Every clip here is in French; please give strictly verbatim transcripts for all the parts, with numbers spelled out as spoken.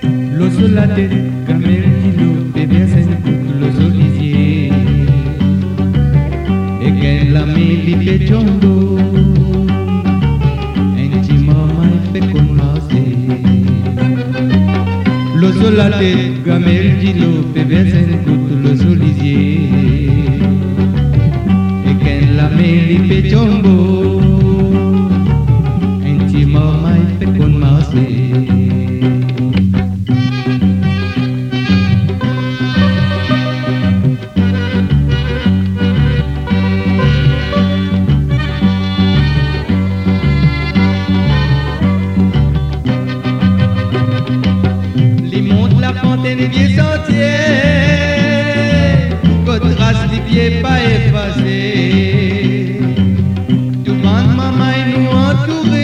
L'eau sur la tête, camel kilo, bébé s'écoute l'eau sur lisier. Et qu'elle a mis l'ipé jumbo, un petit maman il fait commencer. L'eau sur la tête, camel kilo, bébé s'écoute l'eau sur lisier. Et qu'elle a mis l'ipé jumbo, un petit maman il fait commencer. Des vieux sentiers, côte trace des pieds pas effacés. Tout le monde, maman, nous entourer.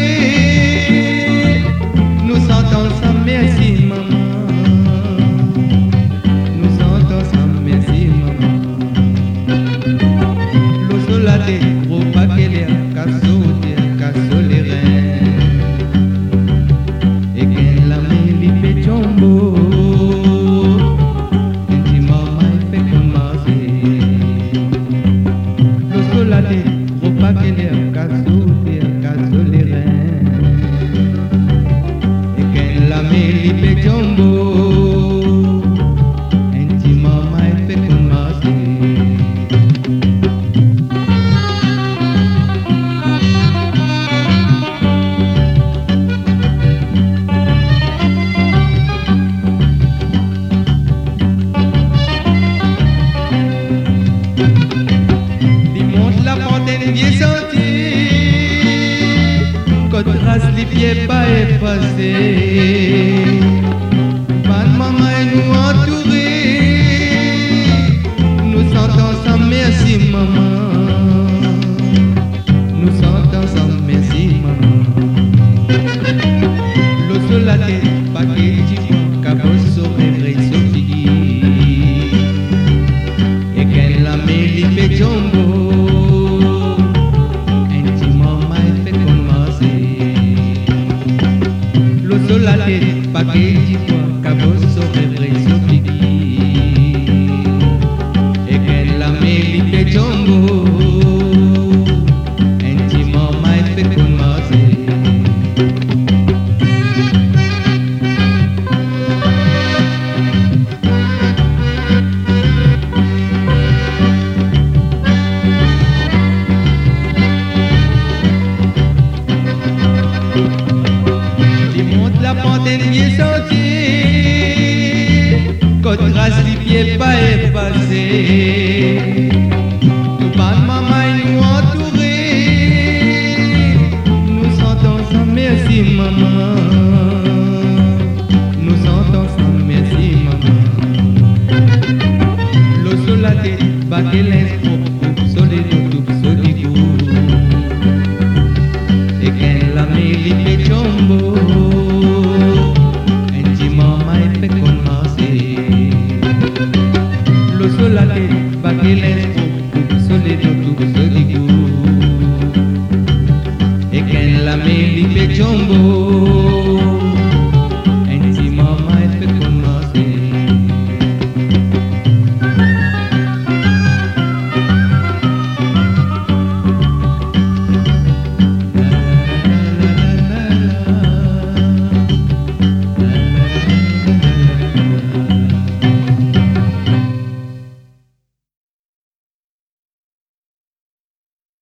Nous sentons sans merci, maman. Nous sentons sans merci, maman. L'eau sur la tête, gros paquet l'air, casso, casso les reins. Et qu'elle a mis les péchombo. Gros paquet l'air, casso, casso les reins. Et qu'elle a mis l'ipé jumbo, un petit maman il fait commencer. Des vieux sentiers, côte trace les pieds pas effacés. Maman et nous entourer, nous sentons sans merci maman. Nous sentons sans merci maman. L'eau sur la tête, paquet de cabot sur rêverie sur figure. Et qu'elle a mis l'ipé jumbo. Sur la tête, paquet de poids, cabot sur rêverie sur figure. Et qu'elle a mis l'ipé jumbo, un petit maman il fait commencer. La pente des vieux sentiers, côte trace les pieds pas effacés.